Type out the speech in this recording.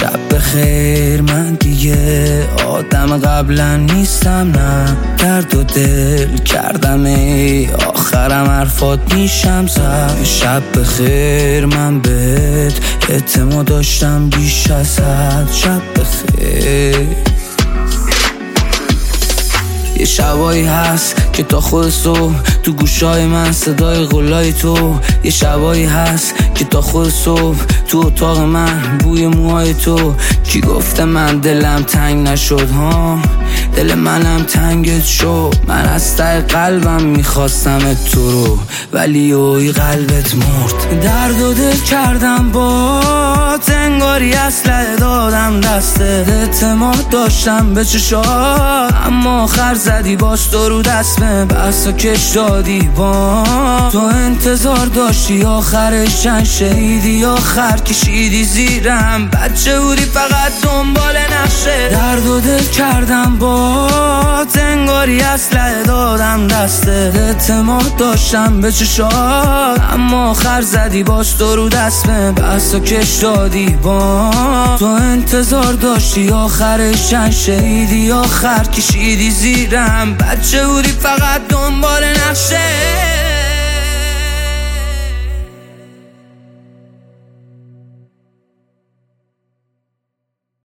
شب بخیر من دیگه آدم قبلا نیستم، نه درد و دل کردم ای آخرم حرفات میشم زد. شب بخیر من بهت اعتماد داشتم بیش از حد. شب بخیر. یه شبایی هست که تا خود صبح تو گوشای من صدای غلای تو. یه شبایی هست که تا خود صبح تو اتاق من بوی موهای تو. کی گفته من دلم تنگ نشد ها؟ دل منم تنگت شد. من از ته قلبم میخواستم تو رو، ولی اوی قلبت مرد. درد و دل کردم با انگاری اسلحه دادم دسته. اعتماد داشتم به چشات، اما آخر زدی باز تو رو دستمه. بحثا کش دادی با تو، انتظار داشتی آخرش چند شهیدی آخر کشیدی زیرم. بچه بودی فقط دنبال نقشه. درد و دل کردم با انگاری اسلحه دادم دسته. اعتماد داشتم به چشات، اما آخر زدی باز تو رو دستمه. بحثا کش دادی با تو، انتظار داشتی آخرش چند شهیدی آخر کشیدی زیرم. بچه بودی فقط دنبال نقشه.